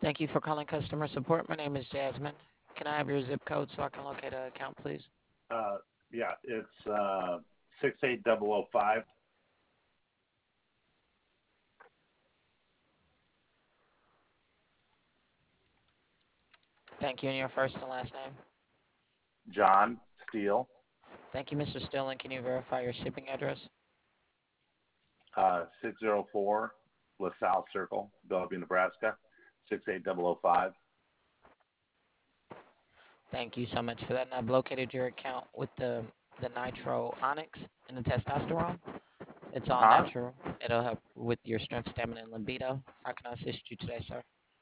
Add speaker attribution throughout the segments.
Speaker 1: Thank you for calling customer support. My name is Jasmine. Can I have your zip code so I can locate an account, please?
Speaker 2: Uh, yeah, it's 68005.
Speaker 1: Thank you, and your first and last name.
Speaker 2: John Steele,
Speaker 1: Thank you, Mr. Stilling. Can you verify your shipping address?
Speaker 2: 604 LaSalle Circle, Bellevue, Nebraska, 68005.
Speaker 1: Thank you so much for that. And I've located your account with the Nitro Onyx and the testosterone. It's all
Speaker 2: Huh?
Speaker 1: natural. It'll help with your strength, stamina, and libido. How can I assist you today, sir?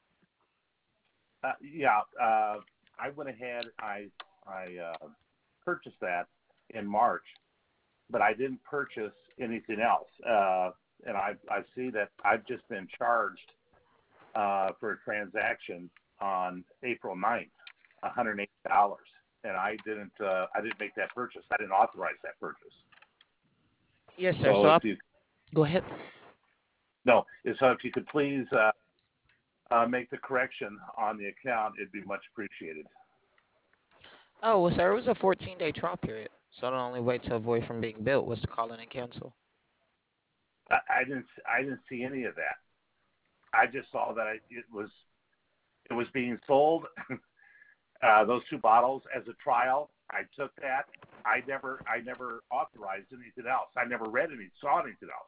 Speaker 2: Yeah, I went ahead. I purchased that in March, but I didn't purchase anything else. And I see that I've just been charged for a transaction on April 9th, $180, and I didn't make that purchase. I didn't authorize that purchase.
Speaker 1: Yes, sir.
Speaker 2: So
Speaker 1: So
Speaker 2: if
Speaker 1: I'll
Speaker 2: you
Speaker 1: go ahead.
Speaker 2: no, so if you could please make the correction on the account, it'd be much appreciated.
Speaker 1: Oh, well, sir, it was a 14-day trial period. So the only way to avoid from being built was to call in and cancel.
Speaker 2: I didn't see any of that. I just saw that it was being sold. Those two bottles as a trial. I took that. I never authorized anything else. I never saw anything else.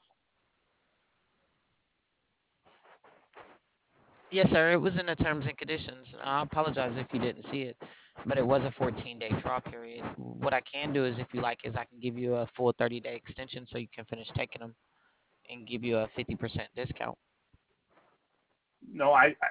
Speaker 1: Yes, sir. It was in the terms and conditions. I apologize if you didn't see it, but it was a 14-day trial period. What I can do is, if you like, is I can give you a full 30-day extension so you can finish taking them and give you a 50% discount.
Speaker 2: No,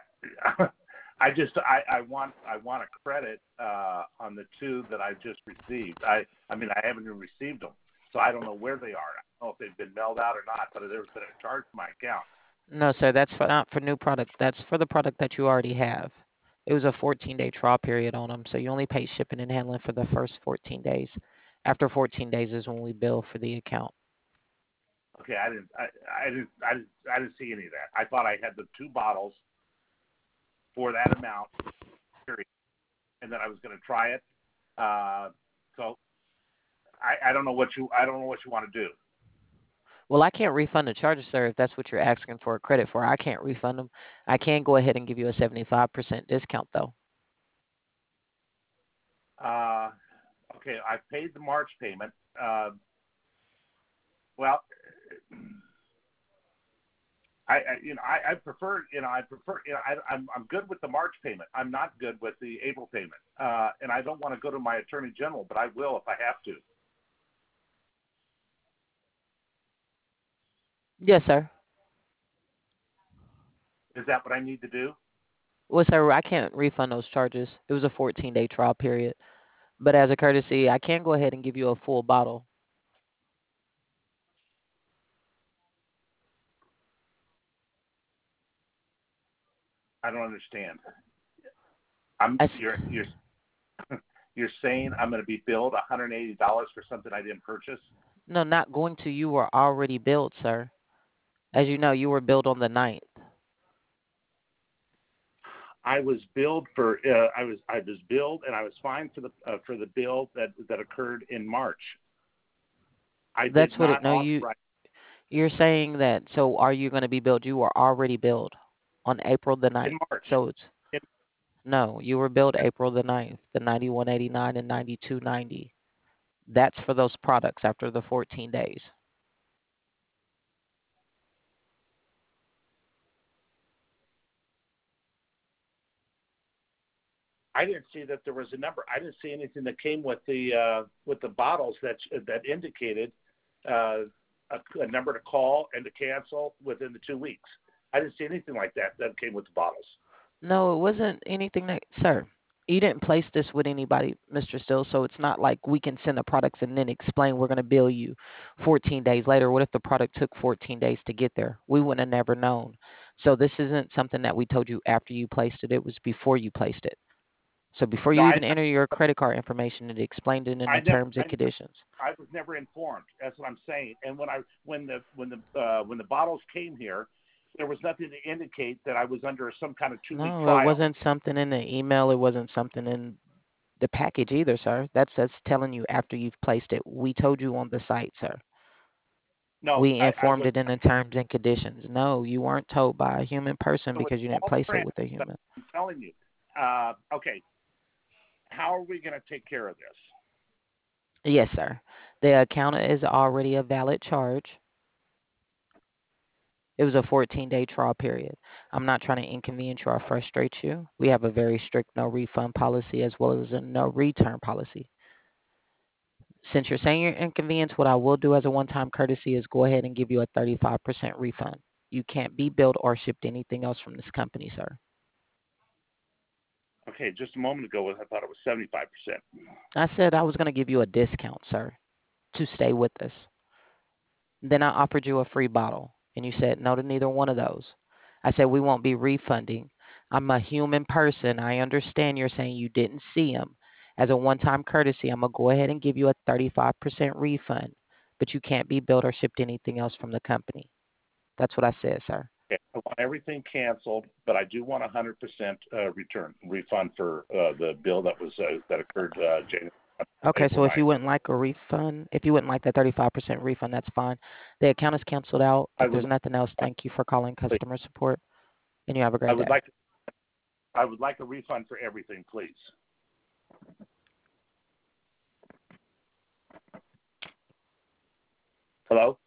Speaker 2: I want a credit on the two that I just received. I mean I haven't even received them, so I don't know where they are. I don't know if they've been mailed out or not, but there's been a charge to my account.
Speaker 1: No, sir. That's for, not for new product. That's for the product that you already have. It was a 14-day trial period on them, so you only pay shipping and handling for the first 14 days. After 14 days is when we bill for the account.
Speaker 2: Okay, I didn't see any of that. I thought I had the two bottles for that amount, period, and then I was going to try it. So I don't know what you want to do.
Speaker 1: Well, I can't refund the charges, sir, if that's what you're asking for a credit for. I can't refund them. I can go ahead and give you a 75% discount, though.
Speaker 2: Uh, okay, I paid the March payment. Well, I prefer, I'm good with the March payment. I'm not good with the April payment, and I don't want to go to my attorney general, but I will if I have to.
Speaker 1: Yes, sir.
Speaker 2: Is that what I need to do?
Speaker 1: Well, sir, I can't refund those charges. It was a 14-day trial period. But as a courtesy, I can go ahead and give you a full bottle.
Speaker 2: I don't understand. I'm
Speaker 1: I s
Speaker 2: you're saying I'm going to be billed $180 for something I didn't purchase?
Speaker 1: No, not going to. You were already billed, sir. As you know, you were billed on the 9th.
Speaker 2: I was billed for I was billed and I was fined for the bill that occurred in March. I
Speaker 1: That's
Speaker 2: did
Speaker 1: what it.
Speaker 2: not
Speaker 1: No,
Speaker 2: authorize
Speaker 1: you're saying that. So are you going to be billed? You were already billed on April the
Speaker 2: in
Speaker 1: 9th.
Speaker 2: March.
Speaker 1: So it's
Speaker 2: In,
Speaker 1: no, you were billed April the 9th, the 91.89 and 92.90. That's for those products after the 14 days.
Speaker 2: I didn't see that there was a number. I didn't see anything that came with the bottles that indicated a number to call and to cancel within the 2 weeks. I didn't see anything like that came with the bottles.
Speaker 1: No, it wasn't anything that, sir. You didn't place this with anybody, Mr. Still, so it's not like we can send the products and then explain we're going to bill you 14 days later. What if the product took 14 days to get there? We wouldn't have never known. So this isn't something that we told you after you placed it. It was before you placed it. So before
Speaker 2: No,
Speaker 1: you even enter your credit card information, it explained it in
Speaker 2: I
Speaker 1: the
Speaker 2: never,
Speaker 1: terms and conditions.
Speaker 2: I was never informed. That's what I'm saying. And when the bottles came here, there was nothing to indicate that I was under some kind of 2-week
Speaker 1: No, it
Speaker 2: trial.
Speaker 1: wasn't something in the email. It wasn't something in the package either, sir. That's telling you after you've placed it. We told you on the site, sir.
Speaker 2: No,
Speaker 1: We
Speaker 2: I
Speaker 1: informed
Speaker 2: was.
Speaker 1: it in the terms and conditions. No, you weren't told by a human person
Speaker 2: So it's
Speaker 1: because you didn't
Speaker 2: all
Speaker 1: place it
Speaker 2: print,
Speaker 1: with a
Speaker 2: but
Speaker 1: human.
Speaker 2: I'm telling you. Okay, how are we going to take care of this?
Speaker 1: Yes, sir. The account is already a valid charge. It was a 14-day trial period. I'm not trying to inconvenience you or frustrate you. We have a very strict no refund policy as well as a no return policy. Since you're saying you're inconvenienced, what I will do as a one-time courtesy is go ahead and give you a 35% refund. You can't be billed or shipped anything else from this company, sir.
Speaker 2: Okay, just a moment ago, I thought it was 75%.
Speaker 1: I said I was going to give you a discount, sir, to stay with us. Then I offered you a free bottle, and you said no to neither one of those. I said we won't be refunding. I'm a human person. I understand you're saying you didn't see them. As a one-time courtesy, I'm going to go ahead and give you a 35% refund, but you can't be billed or shipped anything else from the company. That's what I said, sir.
Speaker 2: Okay, I want everything canceled, but I do want 100% refund for the bill that occurred January.
Speaker 1: Okay,
Speaker 2: April
Speaker 1: so if
Speaker 2: 9th.
Speaker 1: you wouldn't like a refund, if you wouldn't like the 35% refund, that's fine. The account is canceled out.
Speaker 2: I
Speaker 1: If
Speaker 2: would
Speaker 1: there's nothing else, thank you for calling customer support, and you have a
Speaker 2: I
Speaker 1: great
Speaker 2: would
Speaker 1: day.
Speaker 2: like I would like a refund for everything, please. Hello?